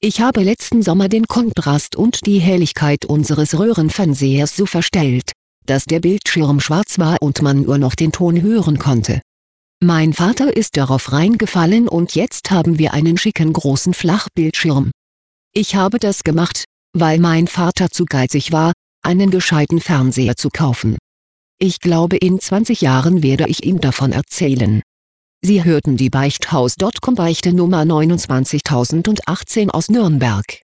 Ich habe letzten Sommer den Kontrast und die Helligkeit unseres Röhrenfernsehers so verstellt, dass der Bildschirm schwarz war und man nur noch den Ton hören konnte. Mein Vater ist darauf reingefallen und jetzt haben wir einen schicken großen Flachbildschirm. Ich habe das gemacht, weil mein Vater zu geizig war, einen gescheiten Fernseher zu kaufen. Ich glaube, in 20 Jahren werde ich ihm davon erzählen. Sie hörten die Beichthaus.com Beichte Nummer 29018 aus Nürnberg.